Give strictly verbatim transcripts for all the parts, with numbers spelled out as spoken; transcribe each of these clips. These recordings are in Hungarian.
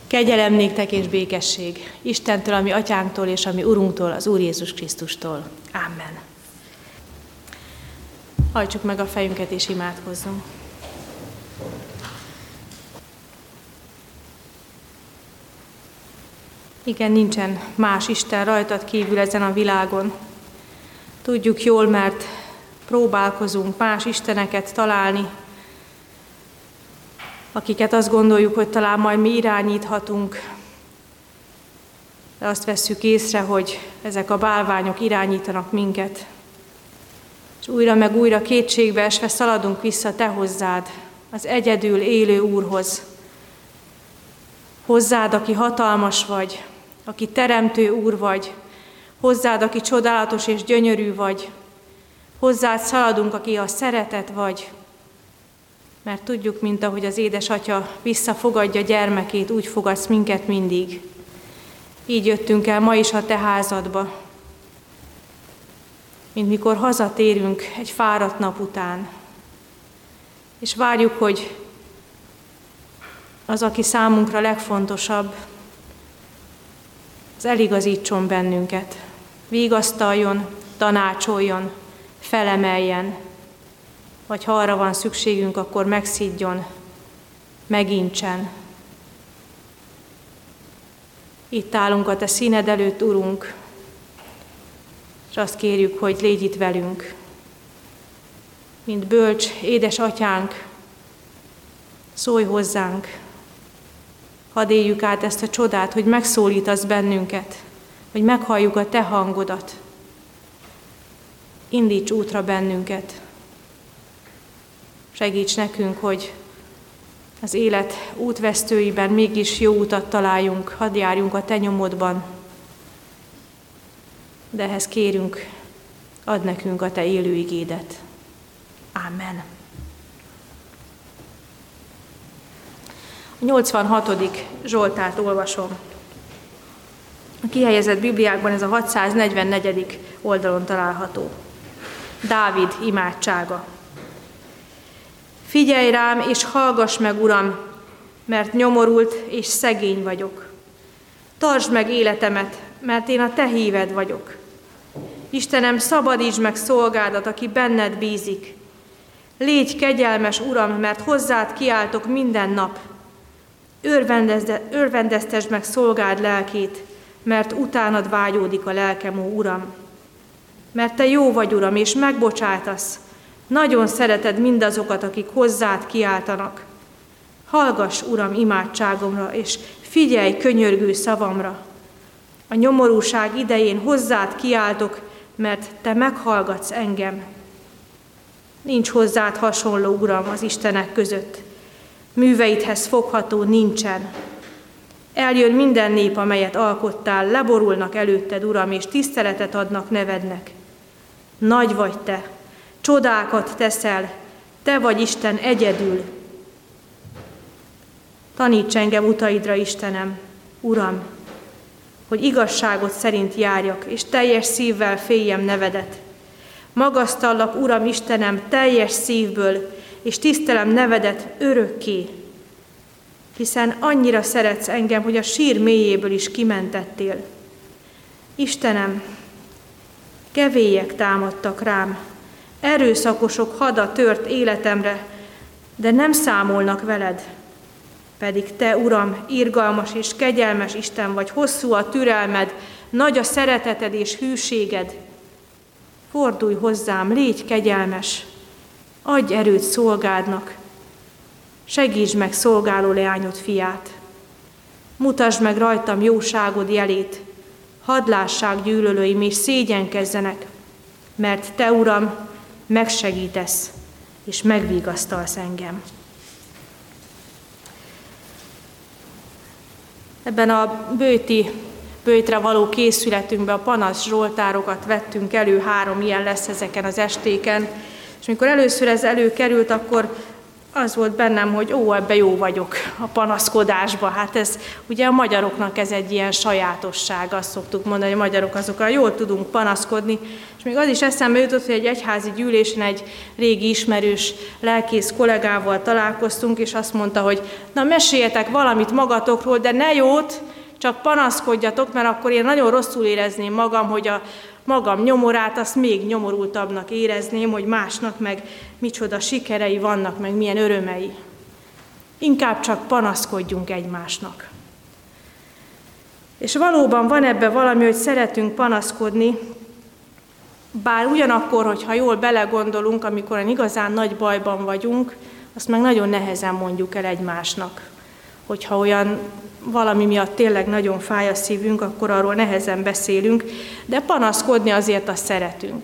Kegyelem néktek és békesség Istentől, ami Atyánktól és ami Urunktól, az Úr Jézus Krisztustól. Amen. Hajtsuk meg a fejünket és imádkozzunk. Igen, nincsen más Isten rajtad kívül ezen a világon. Tudjuk jól, mert próbálkozunk más isteneket találni, akiket azt gondoljuk, hogy talán majd mi irányíthatunk, de azt vesszük észre, hogy ezek a bálványok irányítanak minket. És újra meg újra kétségbe esve szaladunk vissza te hozzád, az egyedül élő Úrhoz. Hozzád, aki hatalmas vagy, aki teremtő Úr vagy, hozzád, aki csodálatos és gyönyörű vagy, hozzád szaladunk, aki a szeretet vagy, mert tudjuk, mint ahogy az édesatya visszafogadja gyermekét, úgy fogadsz minket mindig. Így jöttünk el ma is a te házadba, mint mikor hazatérünk egy fáradt nap után, és várjuk, hogy az, aki számunkra legfontosabb, az eligazítson bennünket, vigasztaljon, tanácsoljon, felemeljen, vagy ha arra van szükségünk, akkor megszidjon, megintsen. Itt állunk a te színed előtt, Urunk, és azt kérjük, hogy légy itt velünk. Mint bölcs, édes atyánk, szólj hozzánk, hadd éljük át ezt a csodát, hogy megszólítasz bennünket, hogy meghalljuk a te hangodat. Indíts útra bennünket. Segíts nekünk, hogy az élet útvesztőiben mégis jó utat találjunk, hadd járjunk a te nyomodban. De ehhez kérünk, add nekünk a te élő igédet. Ámen. A nyolcvanhatodik Zsoltárt olvasom. A kihelyezett Bibliákban ez a hatszáznegyvennegyedik oldalon található. Dávid imádsága. Figyelj rám, és hallgass meg, Uram, mert nyomorult és szegény vagyok. Tartsd meg életemet, mert én a te híved vagyok. Istenem, szabadítsd meg szolgádat, aki benned bízik. Légy kegyelmes, Uram, mert hozzád kiáltok minden nap. Örvendeztesd meg szolgád lelkét, mert utánad vágyódik a lelkem, ó Uram. Mert te jó vagy, Uram, és megbocsátasz. Nagyon szereted mindazokat, akik hozzád kiáltanak. Hallgass, Uram, imádságomra, és figyelj könyörgő szavamra. A nyomorúság idején hozzád kiáltok, mert te meghallgatsz engem. Nincs hozzád hasonló, Uram, az istenek között. Műveidhez fogható nincsen. Eljön minden nép, amelyet alkottál, leborulnak előtted, Uram, és tiszteletet adnak nevednek. Nagy vagy te, csodákat teszel, te vagy Isten egyedül. Taníts engem utaidra, Istenem, Uram, hogy igazságot szerint járjak, és teljes szívvel féljem nevedet. Magasztallak, Uram, Istenem, teljes szívből, és tisztelem nevedet örökké, hiszen annyira szeretsz engem, hogy a sír mélyéből is kimentettél. Istenem, kevélyek támadtak rám, erőszakosok hada tört életemre, de nem számolnak veled. Pedig te, Uram, irgalmas és kegyelmes Isten vagy, hosszú a türelmed, nagy a szereteted és hűséged. Fordulj hozzám, légy kegyelmes, adj erőt szolgádnak, segítsd meg szolgáló leányod fiát. Mutasd meg rajtam jóságod jelét, hadd lássák gyűlölőim és szégyenkezzenek, mert te, Uram, megsegítesz és megvigasztalsz engem. Ebben a bőti, bőtre való készületünkben a panasz zsoltárokat vettünk elő, három ilyen lesz ezeken az estéken, és amikor először ez előkerült, akkor az volt bennem, hogy ó, ebbe jó vagyok, a panaszkodásba. Hát ez ugye a magyaroknak ez egy ilyen sajátosság, azt szoktuk mondani, hogy a magyarok azokkal jól tudunk panaszkodni. És még az is eszembe jutott, hogy egy egyházi gyűlésen egy régi ismerős lelkész kollégával találkoztunk, és azt mondta, hogy na meséljetek valamit magatokról, de ne jót, csak panaszkodjatok, mert akkor én nagyon rosszul érezném magam, hogy a magam nyomorát, azt még nyomorultabbnak érezném, hogy másnak meg micsoda sikerei vannak, meg milyen örömei. Inkább csak panaszkodjunk egymásnak. És valóban van ebben valami, hogy szeretünk panaszkodni, bár ugyanakkor, hogyha jól belegondolunk, amikor igazán nagy bajban vagyunk, azt meg nagyon nehezen mondjuk el egymásnak. Hogyha olyan valami miatt tényleg nagyon fáj a szívünk, akkor arról nehezen beszélünk, de panaszkodni azért azt szeretünk.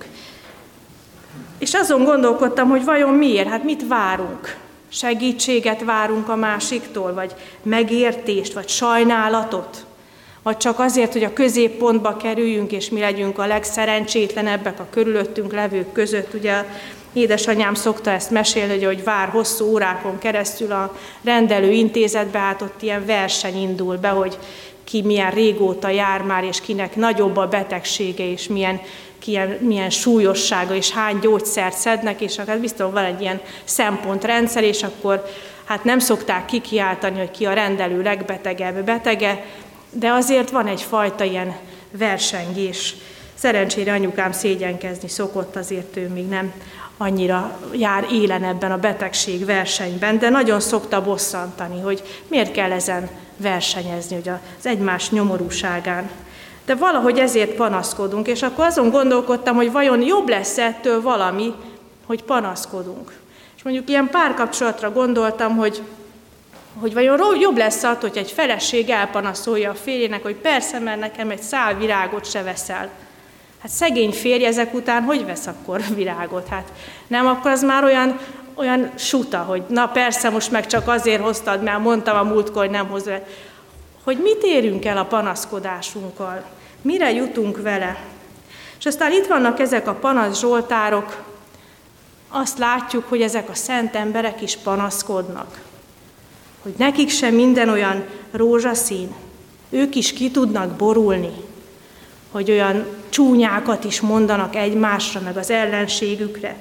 És azon gondolkodtam, hogy vajon miért, hát mit várunk? Segítséget várunk a másiktól, vagy megértést, vagy sajnálatot? Vagy csak azért, hogy a középpontba kerüljünk, és mi legyünk a legszerencsétlenebbek a körülöttünk levők között. Ugye édesanyám szokta ezt mesélni, hogy vár hosszú órákon keresztül a rendelő intézetbe, hát ott ilyen verseny indul be, hogy ki milyen régóta jár már, és kinek nagyobb a betegsége, és milyen, milyen, milyen súlyossága, és hány gyógyszert szednek, és hát biztos van egy ilyen szempontrendszer, és akkor hát nem szokták kikiáltani, hogy ki a rendelő legbetegebb betege, de azért van egyfajta ilyen versengés. Szerencsére anyukám szégyenkezni szokott, azért ő még nem annyira jár élen ebben a betegség versenyben, de nagyon szokta bosszantani, hogy miért kell ezen versenyezni, hogy az egymás nyomorúságán. De valahogy ezért panaszkodunk, és akkor azon gondolkodtam, hogy vajon jobb lesz ettől valami, hogy panaszkodunk. És mondjuk ilyen párkapcsolatra gondoltam, hogy hogy vajon jobb lesz attól, hogy egy feleség elpanaszolja a férjének, hogy persze, mert nekem egy szál virágot se veszel. Hát szegény férj ezek után hogy vesz akkor virágot? Hát nem, akkor az már olyan, olyan suta, hogy na persze, most meg csak azért hoztad, mert mondtam a múltkor, hogy nem hozod. Hogy mit érünk el a panaszkodásunkkal? Mire jutunk vele? És aztán itt vannak ezek a panasz zsoltárok, azt látjuk, hogy ezek a szent emberek is panaszkodnak. Hogy nekik sem minden olyan rózsaszín, ők is ki tudnak borulni, hogy olyan csúnyákat is mondanak egymásra, meg az ellenségükre.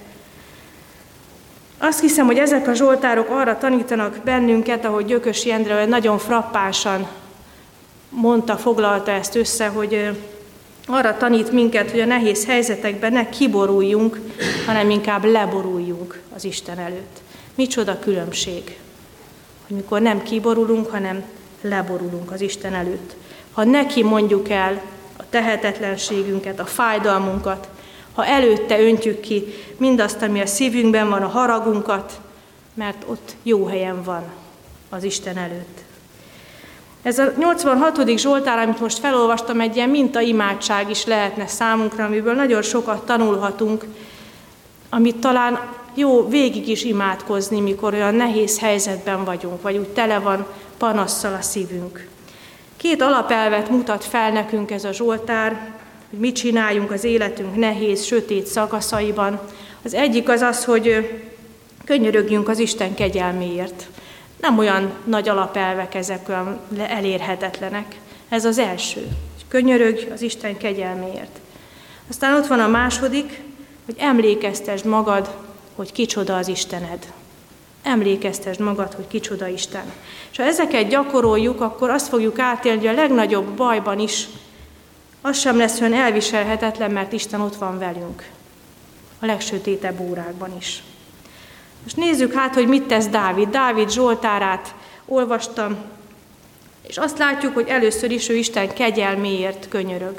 Azt hiszem, hogy ezek a zsoltárok arra tanítanak bennünket, ahogy Gyökös Jendre olyan nagyon frappánsan mondta, foglalta ezt össze, hogy arra tanít minket, hogy a nehéz helyzetekben ne kiboruljunk, hanem inkább leboruljunk az Isten előtt. Micsoda különbség, hogy mikor nem kiborulunk, hanem leborulunk az Isten előtt. Ha neki mondjuk el a tehetetlenségünket, a fájdalmunkat, ha előtte öntjük ki mindazt, ami a szívünkben van, a haragunkat, mert ott jó helyen van az Isten előtt. Ez a nyolcvanhatodik Zsoltár, amit most felolvastam, egy ilyen mintaimádság is lehetne számunkra, amiből nagyon sokat tanulhatunk, amit talán jó végig is imádkozni, mikor olyan nehéz helyzetben vagyunk, vagy úgy tele van panasszal a szívünk. Két alapelvet mutat fel nekünk ez a Zsoltár, hogy mit csináljunk az életünk nehéz, sötét szakaszaiban. Az egyik az az, hogy könyörögjünk az Isten kegyelméért. Nem olyan nagy alapelvek ezek, olyan elérhetetlenek. Ez az első, hogy könyörögj az Isten kegyelméért. Aztán ott van a második, hogy emlékeztesd magad, hogy kicsoda az Istened. Emlékeztesd magad, hogy kicsoda Isten. És ha ezeket gyakoroljuk, akkor azt fogjuk átélni, hogy a legnagyobb bajban is az sem lesz olyan elviselhetetlen, mert Isten ott van velünk. A legsötétebb órákban is. Most nézzük hát, hogy mit tesz Dávid. Dávid Zsoltárát olvastam, és azt látjuk, hogy először is ő Isten kegyelméért könyörög.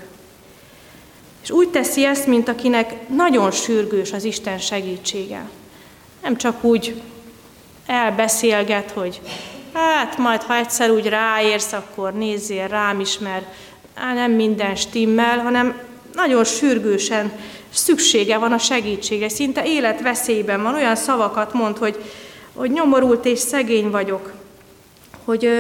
És úgy teszi ezt, mint akinek nagyon sürgős az Isten segítsége. Nem csak úgy elbeszélget, hogy hát majd, ha egyszer úgy ráérsz, akkor nézzél rám is, mert á, nem minden stimmel, hanem nagyon sürgősen szüksége van a segítségre, szinte életveszélyben van, olyan szavakat mond, hogy, hogy nyomorult és szegény vagyok, hogy ö,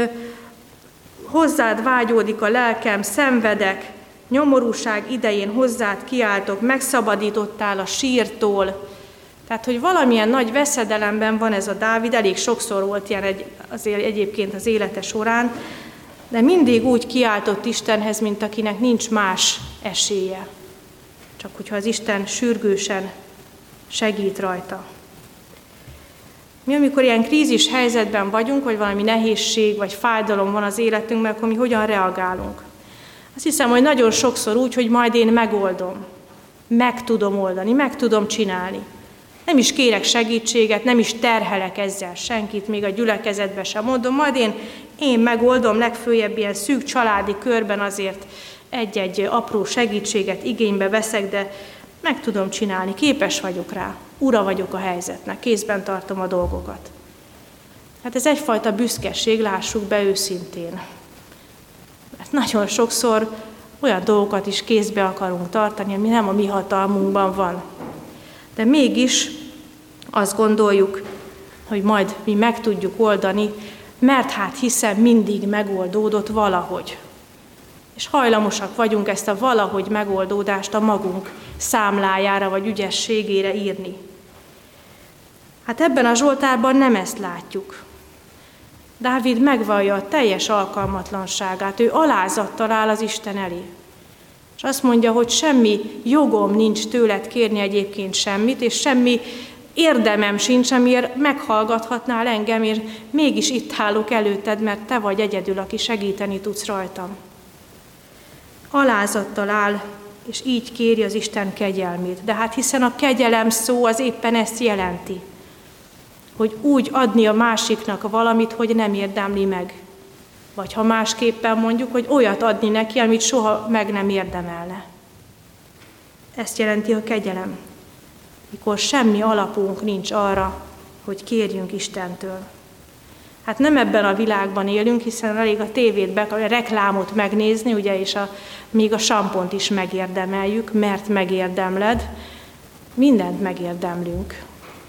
hozzád vágyódik a lelkem, szenvedek, nyomorúság idején hozzád kiáltok, megszabadítottál a sírtól, Tehát, hogy valamilyen nagy veszedelemben van ez a Dávid, elég sokszor volt ilyen egy, azért egyébként az élete során, de mindig úgy kiáltott Istenhez, mint akinek nincs más esélye. Csak hogyha az Isten sürgősen segít rajta. Mi, amikor ilyen krízis helyzetben vagyunk, vagy valami nehézség, vagy fájdalom van az életünkben, akkor mi hogyan reagálunk? Azt hiszem, hogy nagyon sokszor úgy, hogy majd én megoldom. Meg tudom oldani, meg tudom csinálni. Nem is kérek segítséget, nem is terhelek ezzel senkit, még a gyülekezetbe sem mondom, majd én, én megoldom, legfőjebb ilyen szűk családi körben azért egy-egy apró segítséget igénybe veszek, de meg tudom csinálni, képes vagyok rá, ura vagyok a helyzetnek, kézben tartom a dolgokat. Hát ez egyfajta büszkeség, lássuk be őszintén. Mert nagyon sokszor olyan dolgokat is kézbe akarunk tartani, ami nem a mi hatalmunkban van. De mégis azt gondoljuk, hogy majd mi meg tudjuk oldani, mert hát hiszen mindig megoldódott valahogy. És hajlamosak vagyunk ezt a valahogy megoldódást a magunk számlájára vagy ügyességére írni. Hát ebben a Zsoltárban nem ezt látjuk. Dávid megvallja a teljes alkalmatlanságát, ő alázattal áll az Isten elé. És azt mondja, hogy semmi jogom nincs tőled kérni egyébként semmit, és semmi érdemem sincs, amiért meghallgathatnál engem, és mégis itt állok előtted, mert te vagy egyedül, aki segíteni tudsz rajtam. Alázattal áll, és így kéri az Isten kegyelmét. De hát hiszen a kegyelem szó az éppen ezt jelenti, hogy úgy adni a másiknak valamit, hogy nem érdemli meg. Vagy ha másképpen mondjuk, hogy olyat adni neki, amit soha meg nem érdemelne. Ezt jelenti a kegyelem, mikor semmi alapunk nincs arra, hogy kérjünk Istentől. Hát nem ebben a világban élünk, hiszen elég a tévét, be, a reklámot megnézni, ugye, és a, még a sampont is megérdemeljük, mert megérdemled, mindent megérdemlünk.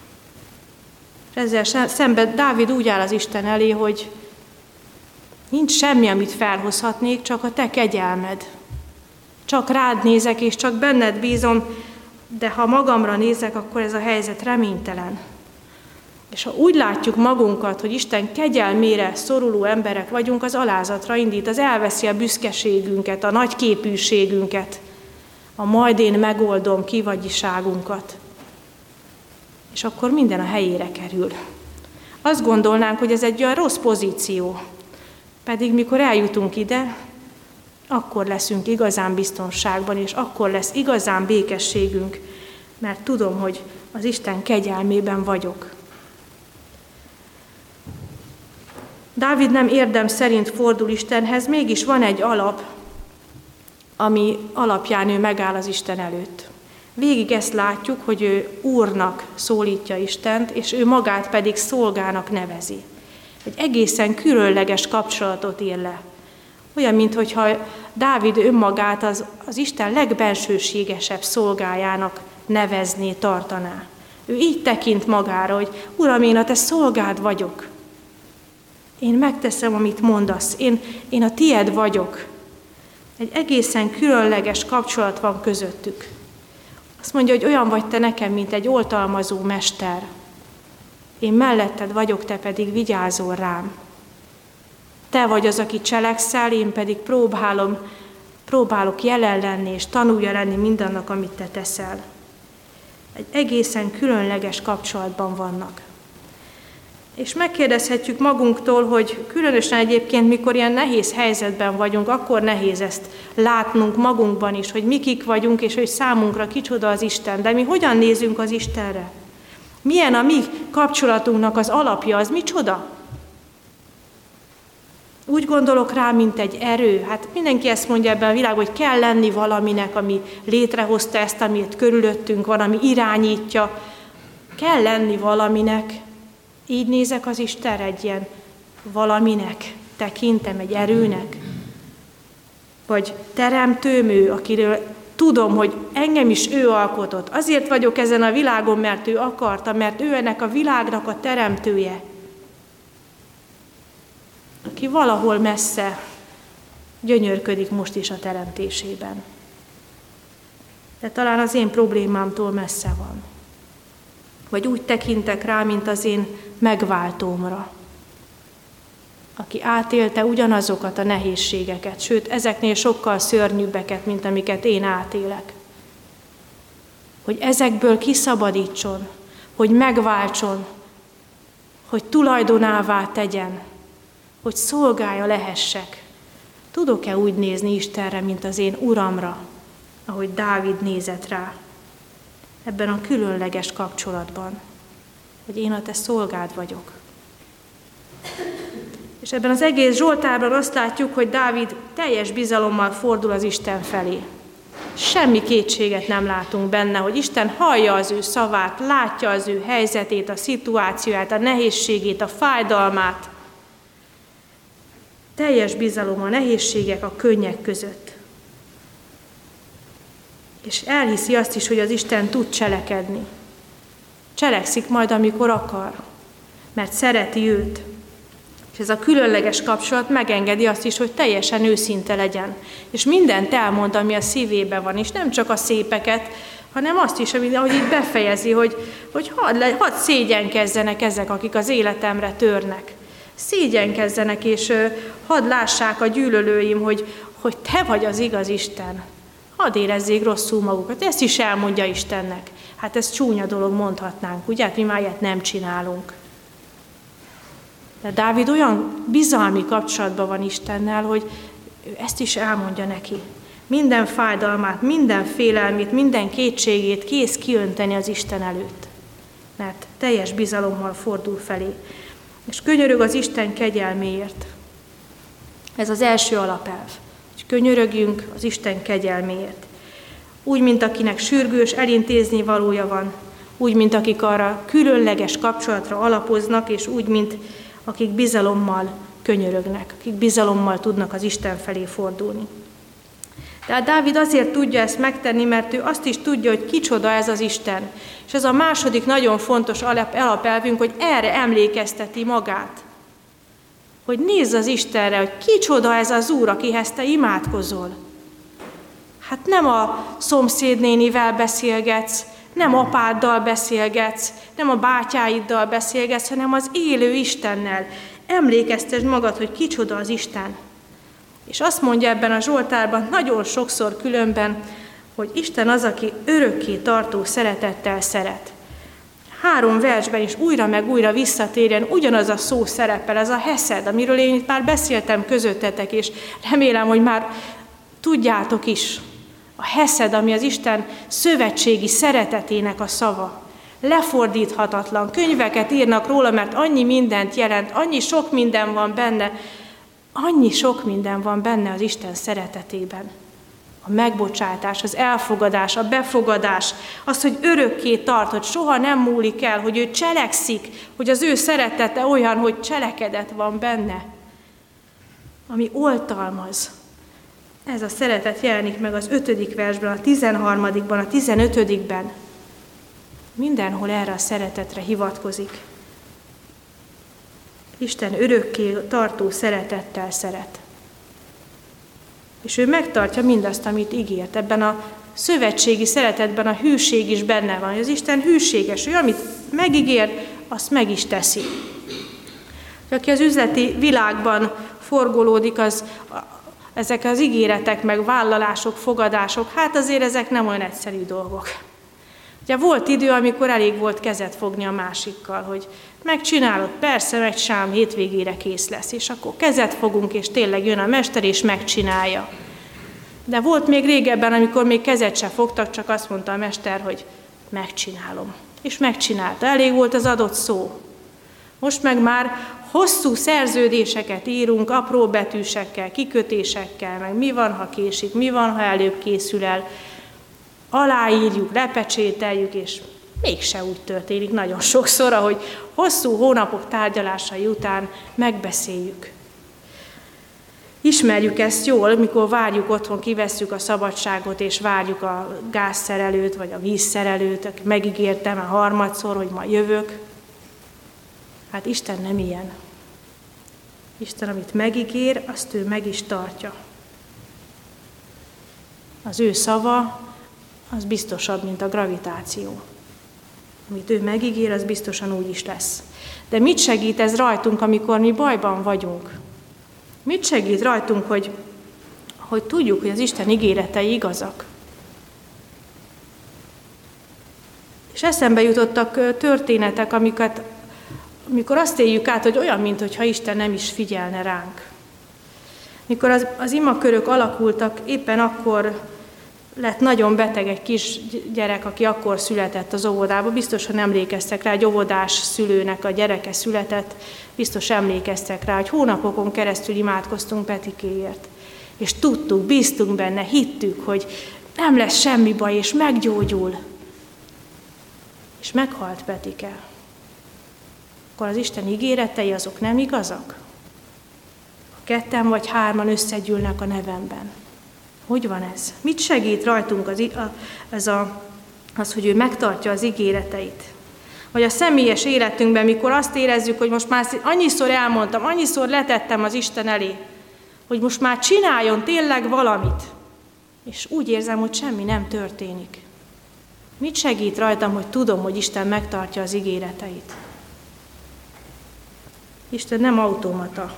És ezzel szemben Dávid úgy áll az Isten elé, hogy nincs semmi, amit felhozhatnék, csak a te kegyelmed. Csak rád nézek, és csak benned bízom, de ha magamra nézek, akkor ez a helyzet reménytelen. És ha úgy látjuk magunkat, hogy Isten kegyelmére szoruló emberek vagyunk, az alázatra indít, az elveszi a büszkeségünket, a nagyképűségünket, a majd én megoldom kivagyiságunkat. És akkor minden a helyére kerül. Azt gondolnánk, hogy ez egy olyan rossz pozíció, pedig mikor eljutunk ide, akkor leszünk igazán biztonságban, és akkor lesz igazán békességünk, mert tudom, hogy az Isten kegyelmében vagyok. Dávid nem érdem szerint fordul Istenhez, mégis van egy alap, ami alapján ő megáll az Isten előtt. Végig ezt látjuk, hogy ő Úrnak szólítja Istent, és ő magát pedig szolgának nevezi. Egy egészen különleges kapcsolatot ír le. Olyan, mintha Dávid önmagát az, az Isten legbensőségesebb szolgájának nevezné, tartaná. Ő így tekint magára, hogy Uram, én a te szolgád vagyok. Én megteszem, amit mondasz. Én, én a tied vagyok. Egy egészen különleges kapcsolat van közöttük. Azt mondja, hogy olyan vagy te nekem, mint egy oltalmazó mester. Én melletted vagyok, te pedig vigyázol rám. Te vagy az, aki cselekszel, én pedig próbálom, próbálok jelen lenni, és tanulja lenni mindannak, amit te teszel. Egy egészen különleges kapcsolatban vannak. És megkérdezhetjük magunktól, hogy különösen egyébként, mikor ilyen nehéz helyzetben vagyunk, akkor nehéz ezt látnunk magunkban is, hogy mi kik vagyunk, és hogy számunkra kicsoda az Isten. De mi hogyan nézünk az Istenre? Milyen a mi kapcsolatunknak az alapja, az micsoda? Úgy gondolok rá, mint egy erő. Hát mindenki ezt mondja ebben a világban, hogy kell lenni valaminek, ami létrehozta ezt, amit körülöttünk van, ami irányítja. Kell lenni valaminek. Így nézek az Istenre, egy ilyen valaminek tekintem, egy erőnek. Vagy teremtőm ő, akiről tudom, hogy engem is ő alkotott. Azért vagyok ezen a világon, mert ő akarta, mert ő ennek a világnak a teremtője. Aki valahol messze gyönyörködik most is a teremtésében. De talán az én problémámtól messze van. Vagy úgy tekintek rá, mint az én megváltómra, aki átélte ugyanazokat a nehézségeket, sőt, ezeknél sokkal szörnyűbbeket, mint amiket én átélek. Hogy ezekből kiszabadítson, hogy megváltson, hogy tulajdonává tegyen, hogy szolgája lehessek. Tudok-e úgy nézni Istenre, mint az én Uramra, ahogy Dávid nézett rá, ebben a különleges kapcsolatban, hogy én a te szolgád vagyok. És ebben az egész Zsoltárban azt látjuk, hogy Dávid teljes bizalommal fordul az Isten felé. Semmi kétséget nem látunk benne, hogy Isten hallja az ő szavát, látja az ő helyzetét, a szituációját, a nehézségét, a fájdalmát. Teljes bizalom a nehézségek, a könnyek között. És elhiszi azt is, hogy az Isten tud cselekedni. Cselekszik majd, amikor akar, mert szereti őt. És ez a különleges kapcsolat megengedi azt is, hogy teljesen őszinte legyen. És mindent elmond, ami a szívében van, és nem csak a szépeket, hanem azt is, ahogy itt befejezi, hogy, hogy hadd, le, hadd szégyenkezzenek ezek, akik az életemre törnek. Szégyenkezzenek, és hadd lássák a gyűlölőim, hogy, hogy te vagy az igaz Isten. Hadd érezzék rosszul magukat. Ezt is elmondja Istennek. Hát ez csúnya dolog, mondhatnánk, ugye? Mi már ilyet nem csinálunk. De Dávid olyan bizalmi kapcsolatban van Istennel, hogy ezt is elmondja neki. Minden fájdalmát, minden félelmét, minden kétségét kész kiönteni az Isten előtt. Mert teljes bizalommal fordul felé. És könyörög az Isten kegyelméért. Ez az első alapelv. Hogy könyörögjünk az Isten kegyelméért. Úgy, mint akinek sürgős elintézni valója van, úgy, mint akik arra különleges kapcsolatra alapoznak, és úgy, mint akik bizalommal könyörögnek, akik bizalommal tudnak az Isten felé fordulni. Tehát Dávid azért tudja ezt megtenni, mert ő azt is tudja, hogy kicsoda ez az Isten. És ez a második nagyon fontos alapelvünk, hogy erre emlékezteti magát. Hogy nézz az Istenre, hogy kicsoda ez az Úr, akihez te imádkozol. Hát nem a szomszédnénivel beszélgetsz, nem apáddal beszélgetsz, nem a bátyáiddal beszélgetsz, hanem az élő Istennel. Emlékeztesd magad, hogy kicsoda az Isten. És azt mondja ebben a Zsoltárban nagyon sokszor különben, hogy Isten az, aki örökké tartó szeretettel szeret. Három versben is újra meg újra visszatérjen ugyanaz a szó szerepel, ez a heszed, amiről én itt már beszéltem közöttetek, és remélem, hogy már tudjátok is. A heszed, ami az Isten szövetségi szeretetének a szava. Lefordíthatatlan, könyveket írnak róla, mert annyi mindent jelent, annyi sok minden van benne, annyi sok minden van benne az Isten szeretetében. A megbocsátás, az elfogadás, a befogadás, az, hogy örökké tart, hogy soha nem múlik el, hogy ő cselekszik, hogy az ő szeretete olyan, hogy cselekedet van benne, ami oltalmaz. Ez a szeretet jelenik meg az ötödik versben, a tizenharmadikban, a tizenötödikben. Mindenhol erre a szeretetre hivatkozik. Isten örökké tartó szeretettel szeret. És ő megtartja mindazt, amit ígért. Ebben a szövetségi szeretetben a hűség is benne van. Az Isten hűséges, hogy amit megígér, azt meg is teszi. Aki az üzleti világban forgolódik, az ezek az ígéretek, meg vállalások, fogadások, hát azért ezek nem olyan egyszerű dolgok. Ugye volt idő, amikor elég volt kezet fogni a másikkal, hogy megcsinálod, persze, egy sám hétvégére kész lesz, és akkor kezet fogunk, és tényleg jön a mester, és megcsinálja. De volt még régebben, amikor még kezet se fogtak, csak azt mondta a mester, hogy megcsinálom. És megcsinálta, elég volt az adott szó. Most meg már hosszú szerződéseket írunk, apró betűsekkel, kikötésekkel, meg mi van, ha késik, mi van, ha előbb készül el. Aláírjuk, lepecsételjük, és mégse úgy történik nagyon sokszor, ahogy hosszú hónapok tárgyalásai után megbeszéljük. Ismerjük ezt jól, mikor várjuk otthon, kivesszük a szabadságot, és várjuk a gázszerelőt, vagy a vízszerelőt, aki megígértem a harmadszor, hogy ma jövök. Hát Isten nem ilyen. Isten, amit megígér, azt ő meg is tartja. Az ő szava, az biztosabb, mint a gravitáció. Amit ő megígér, az biztosan úgy is lesz. De mit segít ez rajtunk, amikor mi bajban vagyunk? Mit segít rajtunk, hogy, hogy tudjuk, hogy az Isten ígéretei igazak? És eszembe jutottak történetek, amiket, amikor azt éljük át, hogy olyan, mintha Isten nem is figyelne ránk. Mikor az, az imakörök alakultak, éppen akkor lett nagyon beteg egy kis gyerek, aki akkor született az óvodába. Biztosan emlékeztek rá, egy óvodás szülőnek a gyereke született. Biztos emlékeztek rá, hogy hónapokon keresztül imádkoztunk Petikéért. És tudtuk, bíztunk benne, hittük, hogy nem lesz semmi baj, és meggyógyul. És meghalt Petike. Akkor az Isten ígéretei azok nem igazak? A ketten vagy hárman összegyűlnek a nevemben. Hogy van ez? Mit segít rajtunk az, a, ez a, az, hogy ő megtartja az ígéreteit? Vagy a személyes életünkben, mikor azt érezzük, hogy most már annyiszor elmondtam, annyiszor letettem az Isten elé, hogy most már csináljon tényleg valamit, és úgy érzem, hogy semmi nem történik. Mit segít rajtam, hogy tudom, hogy Isten megtartja az ígéreteit? Isten nem automata.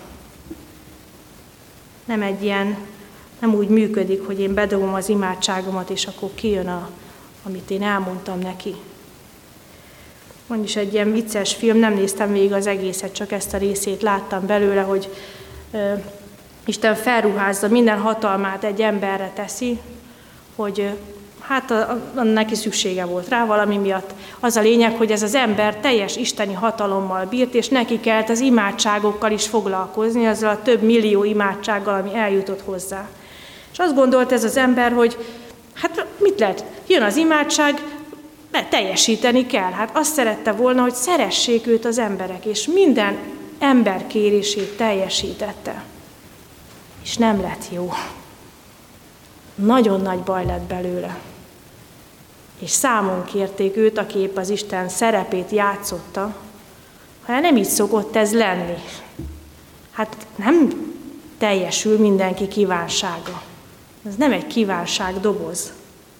Nem egy ilyen, nem úgy működik, hogy én bedobom az imádságomat, és akkor kijön, a, amit én elmondtam neki. Van is egy ilyen vicces film, nem néztem végig az egészet, csak ezt a részét láttam belőle, hogy ö, Isten felruházza, minden hatalmát egy emberre teszi, hogy ö, hát a, a, neki szüksége volt rá valami miatt. Az a lényeg, hogy ez az ember teljes isteni hatalommal bírt, és neki kellett az imádságokkal is foglalkozni, azzal a több millió imádsággal, ami eljutott hozzá. És azt gondolt ez az ember, hogy hát mit lehet, jön az imádság, de teljesíteni kell. Hát azt szerette volna, hogy szeressék őt az emberek, és minden ember kérését teljesítette. És nem lett jó. Nagyon nagy baj lett belőle. És számon kérték őt, aki épp az Isten szerepét játszotta, hanem nem így szokott ez lenni. Hát nem teljesül mindenki kívánsága. Ez nem egy kívánságdoboz.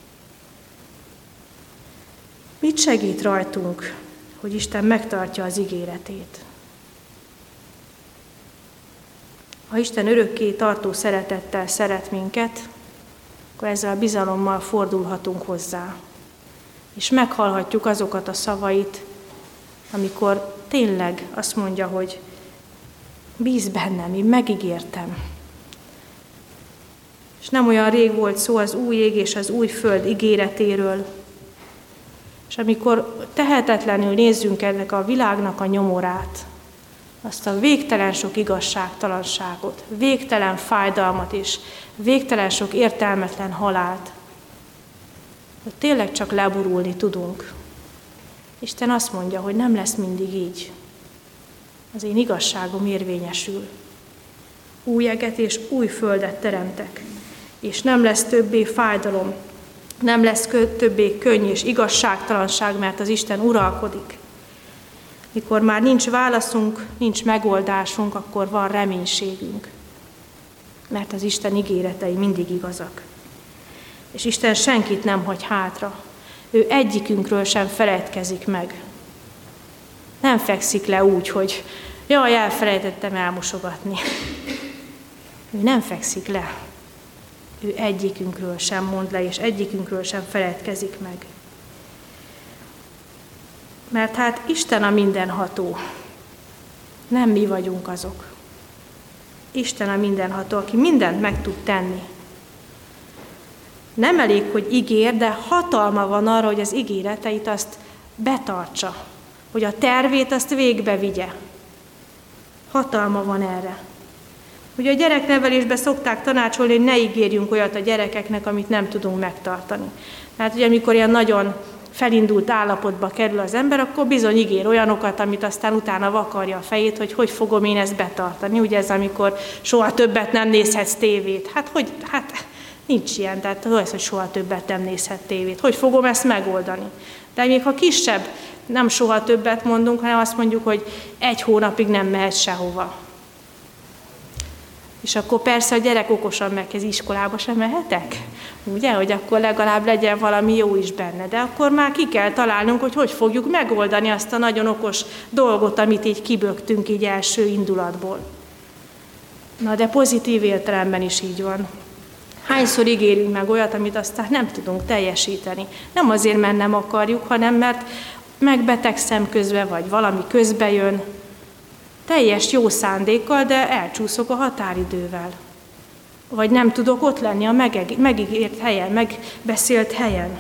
Mit segít rajtunk, hogy Isten megtartja az ígéretét? Ha Isten örökké tartó szeretettel szeret minket, akkor ezzel a bizalommal fordulhatunk hozzá. És meghallhatjuk azokat a szavait, amikor tényleg azt mondja, hogy bíz bennem, én megígértem. És nem olyan rég volt szó az új ég és az új föld ígéretéről. És amikor tehetetlenül nézzünk ennek a világnak a nyomorát, azt a végtelen sok igazságtalanságot, végtelen fájdalmat és végtelen sok értelmetlen halált, hogy tényleg csak leborulni tudunk. Isten azt mondja, hogy nem lesz mindig így. Az én igazságom érvényesül. Új eget és új földet teremtek, és nem lesz többé fájdalom, nem lesz többé könny és igazságtalanság, mert az Isten uralkodik. Mikor már nincs válaszunk, nincs megoldásunk, akkor van reménységünk. Mert az Isten ígéretei mindig igazak. És Isten senkit nem hagy hátra. Ő egyikünkről sem feledkezik meg. Nem fekszik le úgy, hogy jaj, elfelejtettem elmosogatni. Ő nem fekszik le. Ő egyikünkről sem mond le, és egyikünkről sem feledkezik meg. Mert hát Isten a mindenható. Nem mi vagyunk azok. Isten a mindenható, aki mindent meg tud tenni. Nem elég, hogy ígér, de hatalma van arra, hogy az ígéreteit azt betartsa. Hogy a tervét azt végbe vigye. Hatalma van erre. Ugye a gyereknevelésben szokták tanácsolni, hogy ne ígérjünk olyat a gyerekeknek, amit nem tudunk megtartani. Tehát ugye amikor ilyen nagyon felindult állapotba kerül az ember, akkor bizony ígér olyanokat, amit aztán utána vakarja a fejét, hogy hogy fogom én ezt betartani. Ugye ez, amikor soha többet nem nézhetsz tévét. Hát hogy, hát nincs ilyen, tehát az, hogy soha többet nem nézhet tévét. Hogy fogom ezt megoldani? De még ha kisebb, nem soha többet mondunk, hanem azt mondjuk, hogy egy hónapig nem mehet sehova. És akkor persze a gyerek okosan megkezd, iskolába sem mehetek? Ugye, hogy akkor legalább legyen valami jó is benne. De akkor már ki kell találnunk, hogy hogy fogjuk megoldani azt a nagyon okos dolgot, amit így kibögtünk így első indulatból. Na de pozitív értelemben is így van. Hányszor ígérünk meg olyat, amit aztán nem tudunk teljesíteni. Nem azért, mert nem akarjuk, hanem mert megbetegszem közben, vagy valami közbe jön. Teljes jó szándékkal, de elcsúszok a határidővel. Vagy nem tudok ott lenni a megígért helyen, megbeszélt helyen.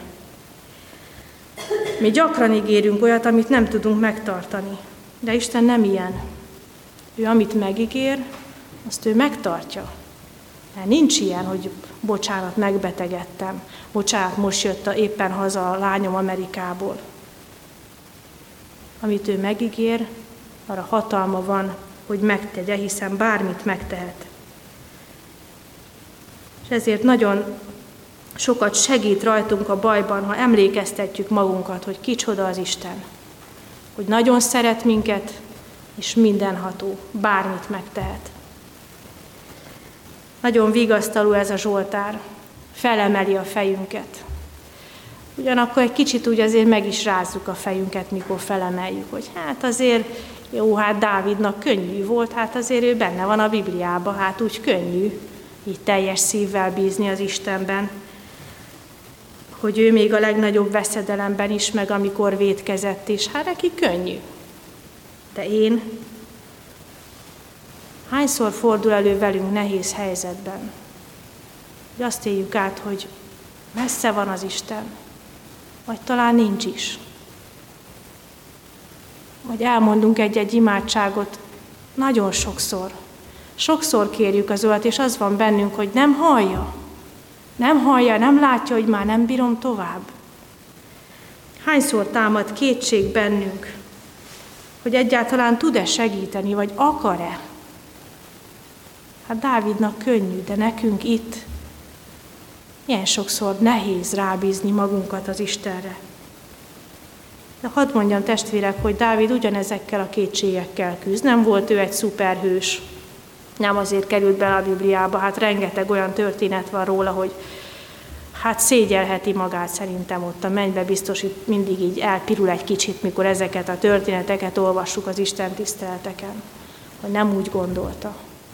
Mi gyakran ígérünk olyat, amit nem tudunk megtartani. De Isten nem ilyen. Ő amit megígér, azt ő megtartja. Mert nincs ilyen, hogy bocsánat, megbetegedtem. Bocsánat, most jött a, éppen haza a lányom Amerikából. Amit ő megígér, arra hatalma van, hogy megtegye, hiszen bármit megtehet. És ezért nagyon sokat segít rajtunk a bajban, ha emlékeztetjük magunkat, hogy kicsoda az Isten. Hogy nagyon szeret minket, és mindenható, bármit megtehet. Nagyon vigasztaló ez a Zsoltár, felemeli a fejünket. Ugyanakkor egy kicsit úgy azért meg is rázzuk a fejünket, mikor felemeljük, hogy hát azért, jó, hát Dávidnak könnyű volt, hát azért ő benne van a Bibliában, hát úgy könnyű, így teljes szívvel bízni az Istenben, hogy ő még a legnagyobb veszedelemben is, meg amikor vétkezett is, hát neki könnyű. De én, hányszor fordul elő velünk nehéz helyzetben, hogy azt éljük át, hogy messze van az Isten, vagy talán nincs is. Vagy elmondunk egy-egy imádságot nagyon sokszor. Sokszor kérjük az Urat, és az van bennünk, hogy nem hallja. Nem hallja, nem látja, hogy már nem bírom tovább. Hányszor támad kétség bennünk, hogy egyáltalán tud-e segíteni, vagy akar-e? Hát Dávidnak könnyű, de nekünk itt ilyen sokszor nehéz rábízni magunkat az Istenre. De hadd mondjam, testvérek, hogy Dávid ugyanezekkel a kétségekkel küzd. Nem volt ő egy szuperhős. Nem azért került bele a Bibliába, hát rengeteg olyan történet van róla, hogy hát szégyelheti magát szerintem ott a mennybe, biztos itt mindig így elpirul egy kicsit, mikor ezeket a történeteket olvassuk az Isten tiszteleteken, hogy nem úgy gondolta.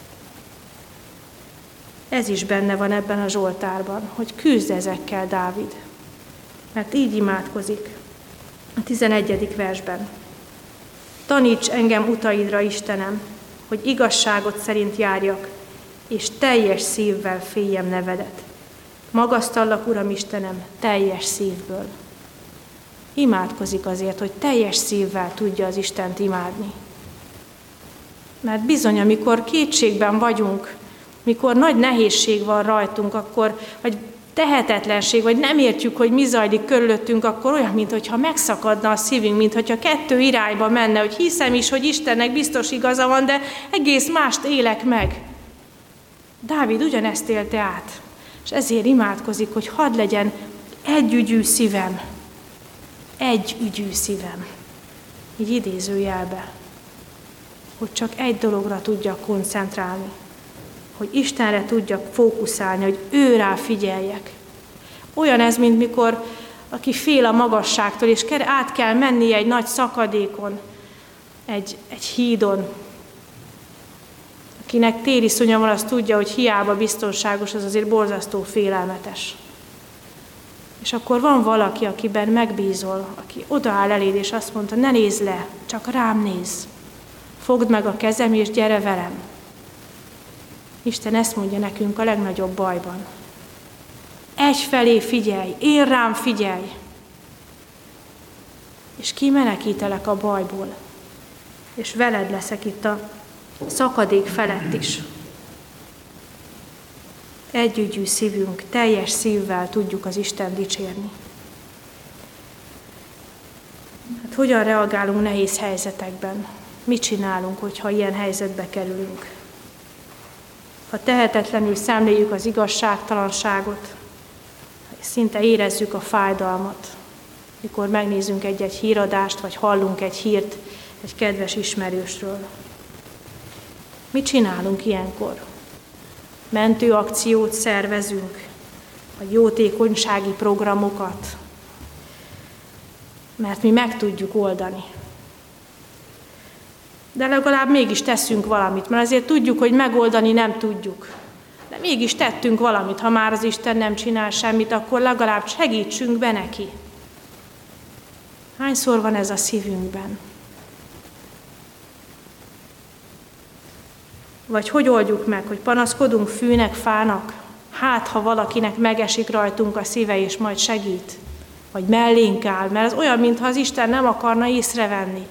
Ez is benne van ebben a Zsoltárban, hogy küzd ezekkel Dávid, mert így imádkozik a tizenegyedik versben. Taníts engem utaidra, Istenem, hogy igazságot szerint járjak, és teljes szívvel féljem nevedet. Magasztallak, Uram Istenem, teljes szívből. Imádkozik azért, hogy teljes szívvel tudja az Istent imádni. Mert bizony, amikor kétségben vagyunk, mikor nagy nehézség van rajtunk, akkor, vagy tehetetlenség, vagy nem értjük, hogy mi zajlik körülöttünk, akkor olyan, mintha megszakadna a szívünk, mintha kettő irányba menne, hogy hiszem is, hogy Istennek biztos igaza van, de egész mást élek meg. Dávid ugyanezt élte át, és ezért imádkozik, hogy hadd legyen együgyű szívem, egy ügyű szívem, így idézőjelbe, hogy csak egy dologra tudjak koncentrálni, hogy Istenre tudjak fókuszálni, hogy ő rá figyeljek. Olyan ez, mint mikor aki fél a magasságtól, és át kell mennie egy nagy szakadékon, egy, egy hídon. Akinek tériszonya van, az tudja, hogy hiába biztonságos, az azért borzasztó félelmetes. És akkor van valaki, akiben megbízol, aki odaáll eléd, és azt mondta, ne nézz le, csak rám nézz. Fogd meg a kezem, és gyere velem. Isten ezt mondja nekünk a legnagyobb bajban. Egyfelé figyelj, én rám figyelj, és kimenekítelek a bajból, és veled leszek itt a szakadék felett is. Együgyű szívünk, teljes szívvel tudjuk az Isten dicsérni. Hát hogyan reagálunk nehéz helyzetekben? Mit csinálunk, hogyha ilyen helyzetbe kerülünk? Ha tehetetlenül szemléljük az igazságtalanságot, szinte érezzük a fájdalmat, mikor megnézünk egy-egy híradást, vagy hallunk egy hírt egy kedves ismerősről. Mit csinálunk ilyenkor? mentőakciót szervezünk, vagy jótékonysági programokat, mert mi meg tudjuk oldani. De legalább mégis teszünk valamit, mert azért tudjuk, hogy megoldani nem tudjuk. De mégis tettünk valamit, ha már az Isten nem csinál semmit, akkor legalább segítsünk be neki. Hányszor van ez a szívünkben? Vagy hogy oldjuk meg, hogy panaszkodunk fűnek, fának? Hát, ha valakinek megesik rajtunk a szíve, és majd segít. Vagy mellénk áll, mert az olyan, mintha az Isten nem akarna észrevenni.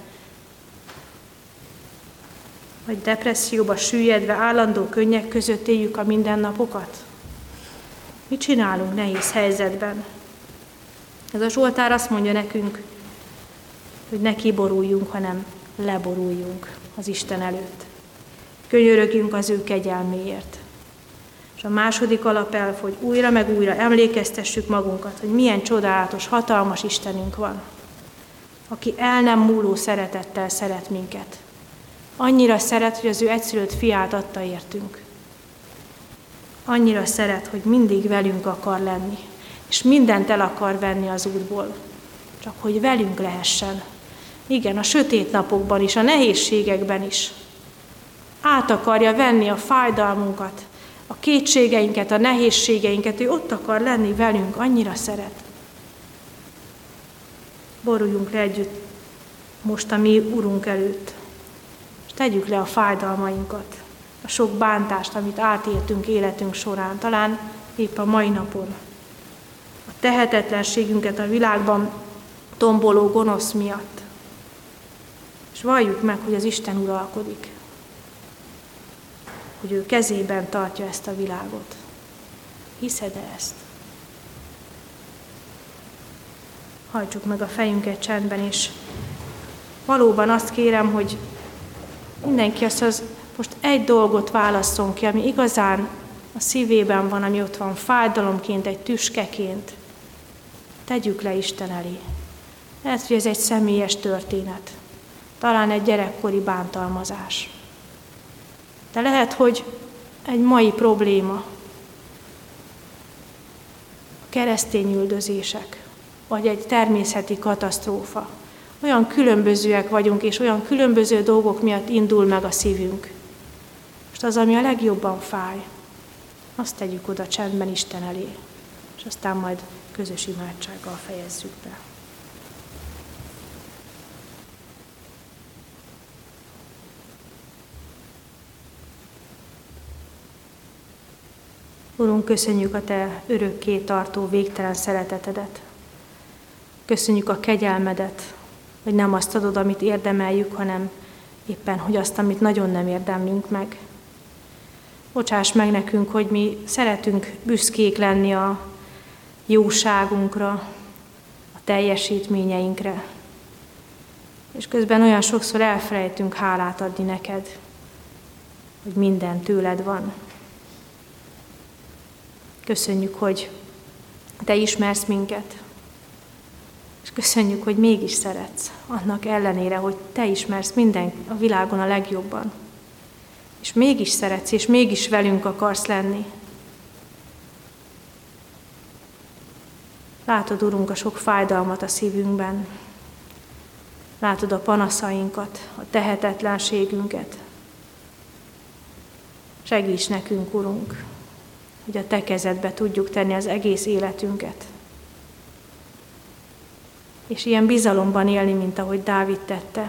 Vagy depresszióba süllyedve, állandó könnyek között éljük a mindennapokat? Mit csinálunk nehéz helyzetben? Ez a Zsoltár azt mondja nekünk, hogy ne kiboruljunk, hanem leboruljunk az Isten előtt. Könyörögjünk az ő kegyelméért. És a második alapelv, hogy újra meg újra emlékeztessük magunkat, hogy milyen csodálatos, hatalmas Istenünk van, aki el nem múló szeretettel szeret minket. Annyira szeret, hogy az ő egyszülött fiát adta értünk. Annyira szeret, hogy mindig velünk akar lenni, és mindent el akar venni az útból, csak hogy velünk lehessen. Igen, a sötét napokban is, a nehézségekben is. Át akarja venni a fájdalmunkat, a kétségeinket, a nehézségeinket, ő ott akar lenni velünk, annyira szeret. Boruljunk le együtt most a mi Urunk előtt, és tegyük le a fájdalmainkat, a sok bántást, amit átéltünk életünk során, talán épp a mai napon. A tehetetlenségünket a világban tomboló gonosz miatt. És valljuk meg, hogy az Isten uralkodik, hogy ő kezében tartja ezt a világot. Hiszed-e ezt? Hajtsuk meg a fejünket csendben, és valóban azt kérem, hogy mindenki azt az most egy dolgot válasszon ki, ami igazán a szívében van, ami ott van fájdalomként, egy tüskeként. Tegyük le Isten elé. Lehet, hogy ez egy személyes történet. Talán egy gyerekkori bántalmazás. De lehet, hogy egy mai probléma. A keresztényüldözések, vagy egy természeti katasztrófa. Olyan különbözőek vagyunk, és olyan különböző dolgok miatt indul meg a szívünk. Most az, ami a legjobban fáj, azt tegyük oda csendben Isten elé, és aztán majd közös imádsággal fejezzük be. Urunk, köszönjük a Te örökké tartó, végtelen szeretetedet. Köszönjük a kegyelmedet, hogy nem azt adod, amit érdemeljük, hanem éppen, hogy azt, amit nagyon nem érdemlünk meg. Bocsáss meg nekünk, hogy mi szeretünk büszkék lenni a jóságunkra, a teljesítményeinkre, és közben olyan sokszor elfelejtünk hálát adni neked, hogy minden tőled van. Köszönjük, hogy Te ismersz minket, és köszönjük, hogy mégis szeretsz, annak ellenére, hogy Te ismersz minden a világon a legjobban. És mégis szeretsz, és mégis velünk akarsz lenni. Látod, Urunk, a sok fájdalmat a szívünkben. Látod a panaszainkat, a tehetetlenségünket. Segíts nekünk, Urunk, hogy a Te kezedbe tudjuk tenni az egész életünket. És ilyen bizalomban élni, mint ahogy Dávid tette.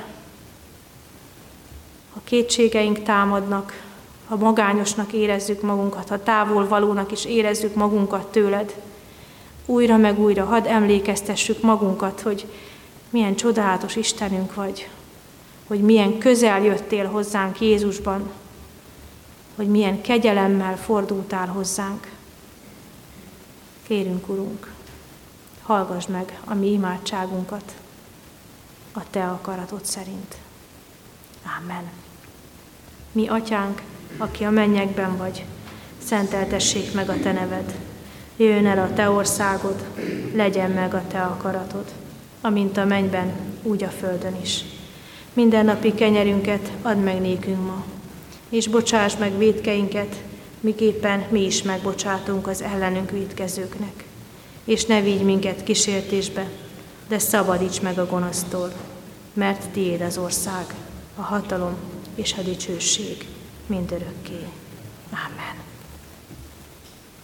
Ha kétségeink támadnak, ha magányosnak érezzük magunkat, ha távolvalónak is érezzük magunkat tőled, újra meg újra hadd emlékeztessük magunkat, hogy milyen csodálatos Istenünk vagy, hogy milyen közel jöttél hozzánk Jézusban, hogy milyen kegyelemmel fordultál hozzánk. Kérünk, Urunk, hallgass meg a mi imádságunkat a Te akaratod szerint. Amen. Mi Atyánk, aki a mennyekben vagy, szenteltessék meg a Te neved. Jöjjön el a Te országod, legyen meg a Te akaratod, amint a mennyben, úgy a földön is. Mindennapi kenyerünket add meg nékünk ma, és bocsáss meg vétkeinket, miképpen mi is megbocsátunk az ellenünk vétkezőknek. És ne vigy minket kísértésbe, de szabadíts meg a gonosztól, mert tiéd az ország, a hatalom és a dicsőség mindörökké. Amen.